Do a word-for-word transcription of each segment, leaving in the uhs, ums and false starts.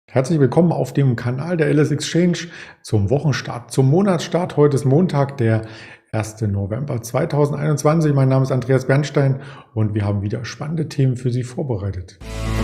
Herzlich willkommen auf dem Kanal der L S Exchange zum Wochenstart, zum Monatsstart. Heute ist Montag, der erste November zweitausendeinundzwanzig. Mein Name ist Andreas Bernstein und wir haben wieder spannende Themen für Sie vorbereitet.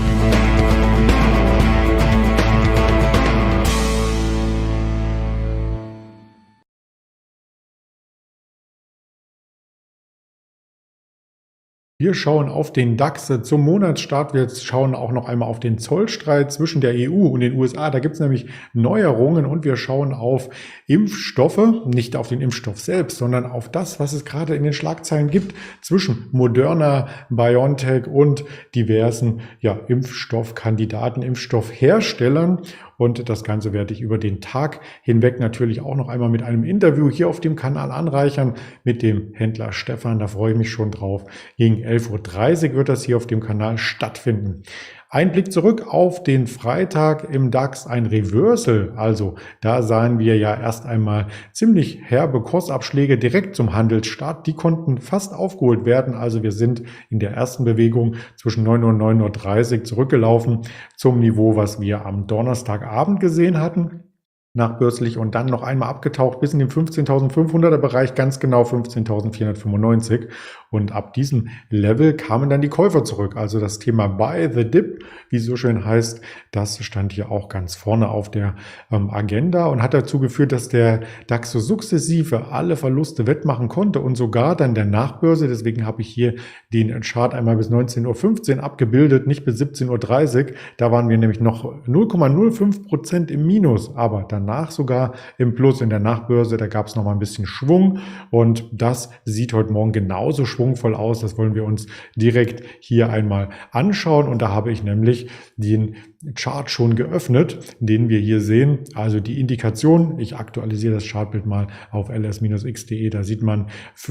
Wir schauen auf den DAX zum Monatsstart. Wir schauen auch noch einmal auf den Zollstreit zwischen der E U und den U S A. Da gibt es nämlich Neuerungen und wir schauen auf Impfstoffe, nicht auf den Impfstoff selbst, sondern auf das, was es gerade in den Schlagzeilen gibt zwischen Moderna, BioNTech und diversen ja, Impfstoffkandidaten, Impfstoffherstellern. Und das Ganze werde ich über den Tag hinweg natürlich auch noch einmal mit einem Interview hier auf dem Kanal anreichern mit dem Händler Stefan. Da freue ich mich schon drauf. Gegen elf Uhr dreißig wird das hier auf dem Kanal stattfinden. Ein Blick zurück auf den Freitag im DAX, ein Reversal. Also da sahen wir ja erst einmal ziemlich herbe Kursabschläge direkt zum Handelsstart. Die konnten fast aufgeholt werden. Also wir sind in der ersten Bewegung zwischen neun Uhr und neun Uhr dreißig zurückgelaufen zum Niveau, was wir am Donnerstagabend gesehen hatten. Nachbörslich und dann noch einmal abgetaucht bis in den fünfzehntausendfünfhunderter Bereich, ganz genau fünfzehntausendvierhundertfünfundneunzig. Und ab diesem Level kamen dann die Käufer zurück. Also das Thema Buy the Dip, wie es so schön heißt, das stand hier auch ganz vorne auf der ähm, Agenda und hat dazu geführt, dass der DAX so sukzessive alle Verluste wettmachen konnte und sogar dann der Nachbörse. Deswegen habe ich hier den Chart einmal bis neunzehn Uhr fünfzehn abgebildet, nicht bis siebzehn Uhr dreißig. Da waren wir nämlich noch null Komma null fünf Prozent im Minus, aber danach sogar im Plus in der Nachbörse. Da gab es noch mal ein bisschen Schwung und das sieht heute Morgen genauso schwungvoll aus. Das wollen wir uns direkt hier einmal anschauen und da habe ich nämlich den Chart schon geöffnet, den wir hier sehen. Also die Indikation, ich aktualisiere das Chartbild mal auf L S X punkt de, da sieht man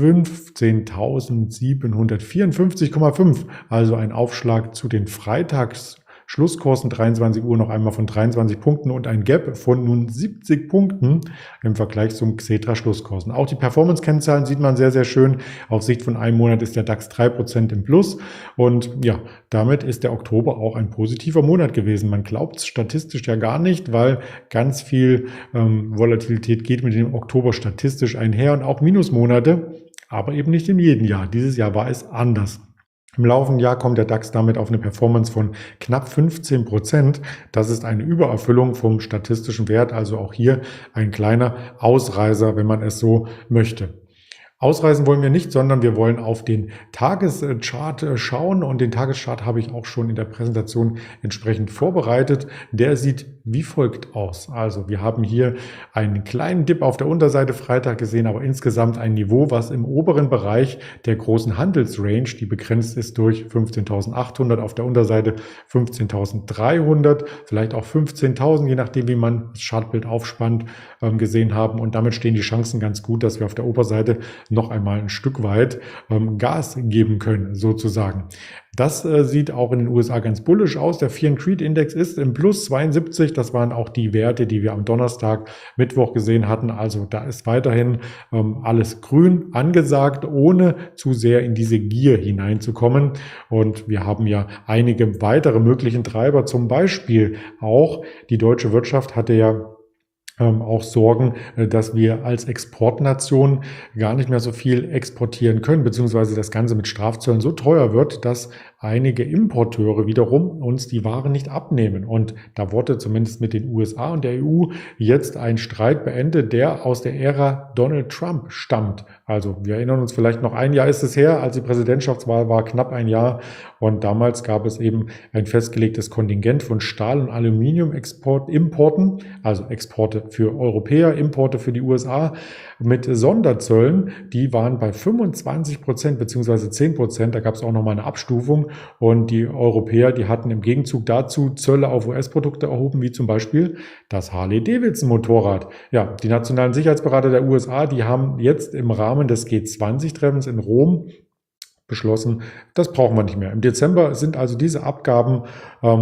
fünfzehntausendsiebenhundertvierundfünfzig Komma fünf, also ein Aufschlag zu den Freitags Schlusskursen dreiundzwanzig Uhr noch einmal von dreiundzwanzig Punkten und ein Gap von nun siebzig Punkten im Vergleich zum Xetra Schlusskursen. Auch die Performance-Kennzahlen sieht man sehr, sehr schön. Auf Sicht von einem Monat ist der DAX drei Prozent im Plus und ja, damit ist der Oktober auch ein positiver Monat gewesen. Man glaubt es statistisch ja gar nicht, weil ganz viel ähm, Volatilität geht mit dem Oktober statistisch einher und auch Minusmonate, aber eben nicht in jedem Jahr. Dieses Jahr war es anders. Im laufenden Jahr kommt der DAX damit auf eine Performance von knapp fünfzehn Prozent. Das ist eine Übererfüllung vom statistischen Wert, also auch hier ein kleiner Ausreißer, wenn man es so möchte. Ausreißen wollen wir nicht, sondern wir wollen auf den Tageschart schauen und den Tageschart habe ich auch schon in der Präsentation entsprechend vorbereitet. Der sieht wie folgt aus. Also wir haben hier einen kleinen Dip auf der Unterseite Freitag gesehen, aber insgesamt ein Niveau, was im oberen Bereich der großen Handelsrange, die begrenzt ist durch fünfzehntausendachthundert, auf der Unterseite fünfzehntausenddreihundert, vielleicht auch fünfzehntausend, je nachdem wie man das Chartbild aufspannt, gesehen haben und damit stehen die Chancen ganz gut, dass wir auf der Oberseite noch einmal ein Stück weit ähm, Gas geben können, sozusagen. Das äh, sieht auch in den U S A ganz bullisch aus. Der Fear and Greed Index ist im Plus zweiundsiebzig. Das waren auch die Werte, die wir am Donnerstag, Mittwoch gesehen hatten. Also da ist weiterhin ähm, alles grün angesagt, ohne zu sehr in diese Gier hineinzukommen. Und wir haben ja einige weitere möglichen Treiber. Zum Beispiel auch die deutsche Wirtschaft hatte ja auch Sorgen, dass wir als Exportnation gar nicht mehr so viel exportieren können, beziehungsweise das Ganze mit Strafzöllen so teuer wird, dass einige Importeure wiederum uns die Waren nicht abnehmen. Und da wurde zumindest mit den U S A und der E U jetzt ein Streit beendet, der aus der Ära Donald Trump stammt. Also wir erinnern uns vielleicht noch, ein Jahr ist es her, als die Präsidentschaftswahl war, knapp ein Jahr. Und damals gab es eben ein festgelegtes Kontingent von Stahl- und Aluminium-Importen, also Exporte für Europäer, Importe für die U S A mit Sonderzöllen. Die waren bei fünfundzwanzig Prozent beziehungsweise zehn Prozent. Da gab es auch nochmal eine Abstufung. Und die Europäer, die hatten im Gegenzug dazu Zölle auf U S-Produkte erhoben, wie zum Beispiel das Harley-Davidson-Motorrad. Ja, die nationalen Sicherheitsberater der U S A, die haben jetzt im Rahmen des G zwanzig Treffens in Rom beschlossen, das brauchen wir nicht mehr. Im Dezember sind also diese Abgaben ähm,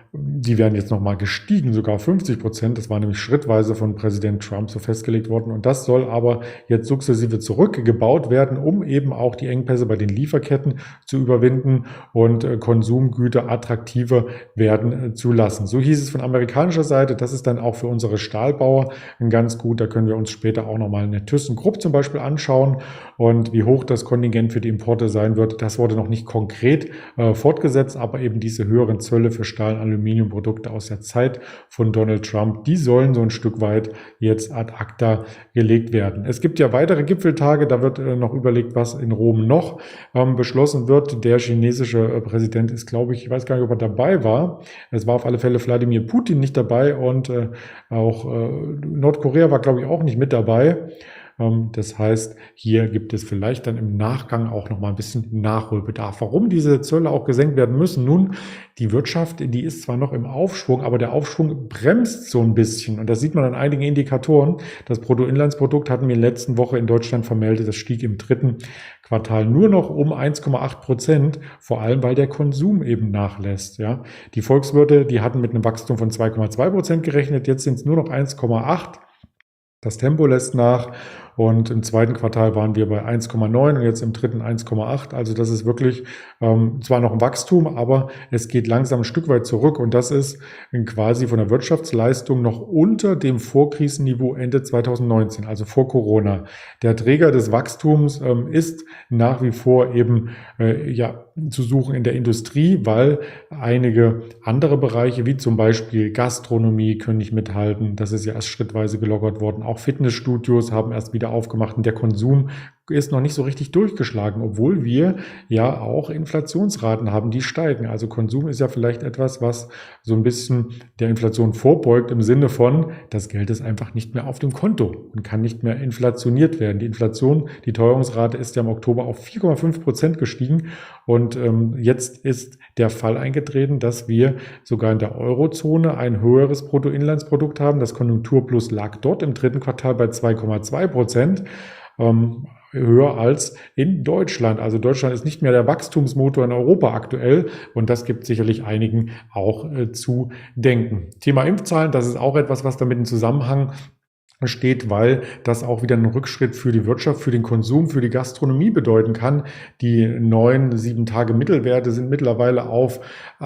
Die werden jetzt nochmal gestiegen, sogar fünfzig Prozent. Das war nämlich schrittweise von Präsident Trump so festgelegt worden. Und das soll aber jetzt sukzessive zurückgebaut werden, um eben auch die Engpässe bei den Lieferketten zu überwinden und Konsumgüter attraktiver werden zu lassen. So hieß es von amerikanischer Seite. Das ist dann auch für unsere Stahlbauer ganz gut. Da können wir uns später auch nochmal eine ThyssenKrupp zum Beispiel anschauen. Und wie hoch das Kontingent für die Importe sein wird, das wurde noch nicht konkret äh, fortgesetzt, aber eben diese höheren Zölle für Stahl- und Aluminiumprodukte aus der Zeit von Donald Trump, die sollen so ein Stück weit jetzt ad acta gelegt werden. Es gibt ja weitere Gipfeltage, da wird äh, noch überlegt, was in Rom noch ähm, beschlossen wird. Der chinesische äh, Präsident ist, glaube ich, ich weiß gar nicht, ob er dabei war. Es war auf alle Fälle Wladimir Putin nicht dabei und äh, auch äh, Nordkorea war, glaube ich, auch nicht mit dabei. Das heißt, hier gibt es vielleicht dann im Nachgang auch noch mal ein bisschen Nachholbedarf. Warum diese Zölle auch gesenkt werden müssen? Nun, die Wirtschaft, die ist zwar noch im Aufschwung, aber der Aufschwung bremst so ein bisschen. Und das sieht man an einigen Indikatoren. Das Bruttoinlandsprodukt hatten wir in der letzten Woche in Deutschland vermeldet. Das stieg im dritten Quartal nur noch um eins Komma acht Prozent, vor allem weil der Konsum eben nachlässt. Ja, die Volkswirte, die hatten mit einem Wachstum von zwei Komma zwei Prozent gerechnet. Jetzt sind es nur noch eins Komma acht. Das Tempo lässt nach und im zweiten Quartal waren wir bei eins Komma neun und jetzt im dritten eins Komma acht. Also das ist wirklich ähm, zwar noch ein Wachstum, aber es geht langsam ein Stück weit zurück und das ist quasi von der Wirtschaftsleistung noch unter dem Vorkrisenniveau Ende zweitausendneunzehn, also vor Corona. Der Träger des Wachstums ähm, ist nach wie vor eben äh, ja zu suchen in der Industrie, weil einige andere Bereiche wie zum Beispiel Gastronomie können nicht mithalten. Das ist ja erst schrittweise gelockert worden. Auch Fitnessstudios haben erst wieder aufgemacht und der Konsum ist noch nicht so richtig durchgeschlagen, obwohl wir ja auch Inflationsraten haben, die steigen. Also Konsum ist ja vielleicht etwas, was so ein bisschen der Inflation vorbeugt im Sinne von, das Geld ist einfach nicht mehr auf dem Konto und kann nicht mehr inflationiert werden. Die Inflation, die Teuerungsrate ist ja im Oktober auf vier Komma fünf Prozent gestiegen und ähm, jetzt ist der Fall eingetreten, dass wir sogar in der Eurozone ein höheres Bruttoinlandsprodukt haben. Das Konjunkturplus lag dort im dritten Quartal bei zwei Komma zwei Prozent. Ähm, höher als in Deutschland. Also Deutschland ist nicht mehr der Wachstumsmotor in Europa aktuell und das gibt sicherlich einigen auch äh, zu denken. Thema Impfzahlen, das ist auch etwas, was damit in Zusammenhang steht, weil das auch wieder einen Rückschritt für die Wirtschaft, für den Konsum, für die Gastronomie bedeuten kann. Die neuen sieben Tage Mittelwerte sind mittlerweile auf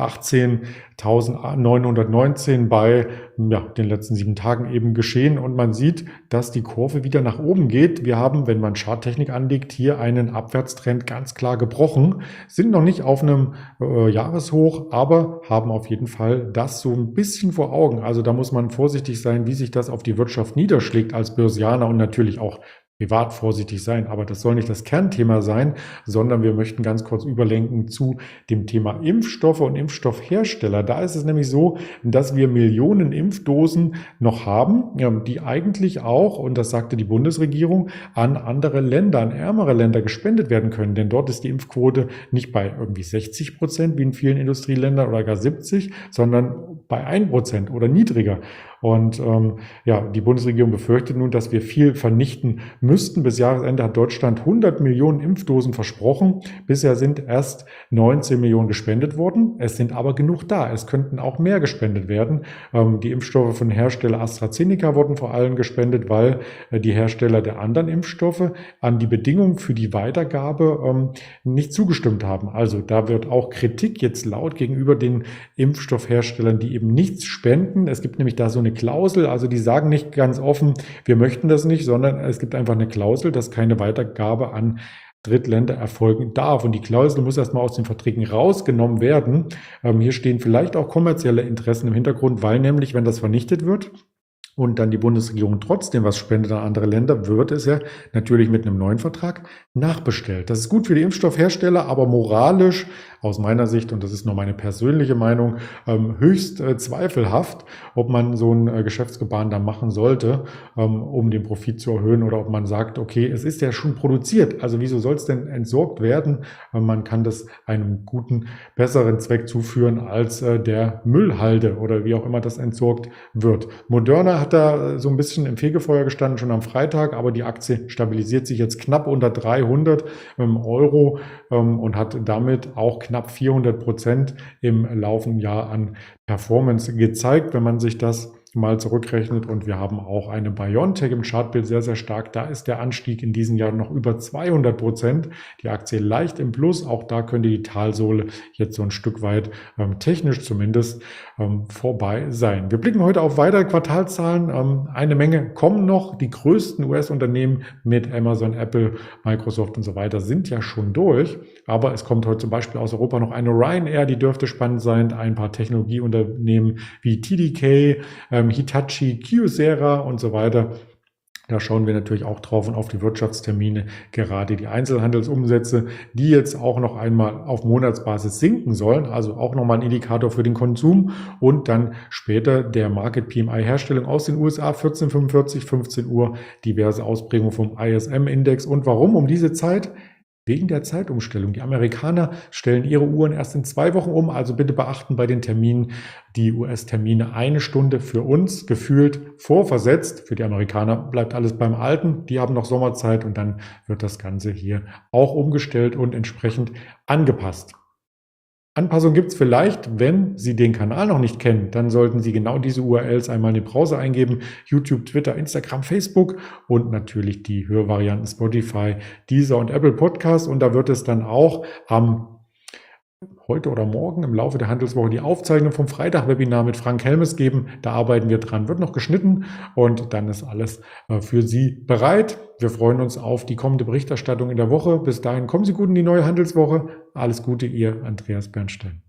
achtzehntausendneunhundertneunzehn bei ja, den letzten sieben Tagen eben geschehen und man sieht, dass die Kurve wieder nach oben geht. Wir haben, wenn man Charttechnik anlegt, hier einen Abwärtstrend ganz klar gebrochen, sind noch nicht auf einem äh, Jahreshoch, aber haben auf jeden Fall das so ein bisschen vor Augen. Also da muss man vorsichtig sein, wie sich das auf die Wirtschaft niederschlägt als Börsianer und natürlich auch privat vorsichtig sein. Aber das soll nicht das Kernthema sein, sondern wir möchten ganz kurz überlenken zu dem Thema Impfstoffe und Impfstoffhersteller. Da ist es nämlich so, dass wir Millionen Impfdosen noch haben, die eigentlich auch, und das sagte die Bundesregierung, an andere Länder, an ärmere Länder gespendet werden können. Denn dort ist die Impfquote nicht bei irgendwie sechzig Prozent wie in vielen Industrieländern oder gar siebzig, sondern bei ein Prozent oder niedriger. Und ähm, ja, die Bundesregierung befürchtet nun, dass wir viel vernichten müssten. Bis Jahresende hat Deutschland hundert Millionen Impfdosen versprochen. Bisher sind erst neunzehn Millionen gespendet worden. Es sind aber genug da. Es könnten auch mehr gespendet werden. Ähm, die Impfstoffe von Hersteller AstraZeneca wurden vor allem gespendet, weil äh, die Hersteller der anderen Impfstoffe an die Bedingungen für die Weitergabe ähm, nicht zugestimmt haben. Also da wird auch Kritik jetzt laut gegenüber den Impfstoffherstellern, die eben nichts spenden. Es gibt nämlich da so eine Klausel, also die sagen nicht ganz offen, wir möchten das nicht, sondern es gibt einfach eine Klausel, dass keine Weitergabe an Drittländer erfolgen darf. Und die Klausel muss erstmal aus den Verträgen rausgenommen werden. Ähm, hier stehen vielleicht auch kommerzielle Interessen im Hintergrund, weil nämlich, wenn das vernichtet wird, und dann die Bundesregierung trotzdem was spendet an andere Länder, wird es ja natürlich mit einem neuen Vertrag nachbestellt. Das ist gut für die Impfstoffhersteller, aber moralisch aus meiner Sicht, und das ist nur meine persönliche Meinung, höchst zweifelhaft, ob man so ein Geschäftsgebaren da machen sollte, um den Profit zu erhöhen oder ob man sagt, okay, es ist ja schon produziert, also wieso soll es denn entsorgt werden? Man kann das einem guten, besseren Zweck zuführen als der Müllhalde oder wie auch immer das entsorgt wird. Moderna hat da so ein bisschen im Fegefeuer gestanden, schon am Freitag, aber die Aktie stabilisiert sich jetzt knapp unter dreihundert Euro und hat damit auch knapp knapp vierhundert Prozent im laufenden Jahr an Performance gezeigt, wenn man sich das mal zurückrechnet. Und wir haben auch eine BioNTech im Chartbild sehr, sehr stark. Da ist der Anstieg in diesem Jahr noch über zweihundert Prozent. Die Aktie leicht im Plus. Auch da könnte die Talsohle jetzt so ein Stück weit ähm, technisch zumindest ähm, vorbei sein. Wir blicken heute auf weitere Quartalszahlen. Ähm, eine Menge kommen noch. Die größten U S-Unternehmen mit Amazon, Apple, Microsoft und so weiter sind ja schon durch. Aber es kommt heute zum Beispiel aus Europa noch eine Ryanair, die dürfte spannend sein. Ein paar Technologieunternehmen wie T D K, ähm, Hitachi, Kyocera und so weiter. Da schauen wir natürlich auch drauf und auf die Wirtschaftstermine, gerade die Einzelhandelsumsätze, die jetzt auch noch einmal auf Monatsbasis sinken sollen, also auch nochmal ein Indikator für den Konsum, und dann später der Market P M I-Herstellung aus den U S A, vierzehn Uhr fünfundvierzig, fünfzehn Uhr, diverse Ausprägungen vom I S M-Index. Und warum um diese Zeit? Wegen der Zeitumstellung. Die Amerikaner stellen ihre Uhren erst in zwei Wochen um, also bitte beachten bei den Terminen die U S-Termine eine Stunde für uns gefühlt vorversetzt. Für die Amerikaner bleibt alles beim Alten. Die haben noch Sommerzeit und dann wird das Ganze hier auch umgestellt und entsprechend angepasst. Anpassung gibt es vielleicht, wenn Sie den Kanal noch nicht kennen, dann sollten Sie genau diese U R Ls einmal in den Browser eingeben. YouTube, Twitter, Instagram, Facebook und natürlich die Hörvarianten Spotify, Deezer und Apple Podcasts. Und da wird es dann auch am heute oder morgen im Laufe der Handelswoche die Aufzeichnung vom Freitag-Webinar mit Frank Helmes geben. Da arbeiten wir dran, wird noch geschnitten und dann ist alles für Sie bereit. Wir freuen uns auf die kommende Berichterstattung in der Woche. Bis dahin kommen Sie gut in die neue Handelswoche. Alles Gute, Ihr Andreas Bernstein.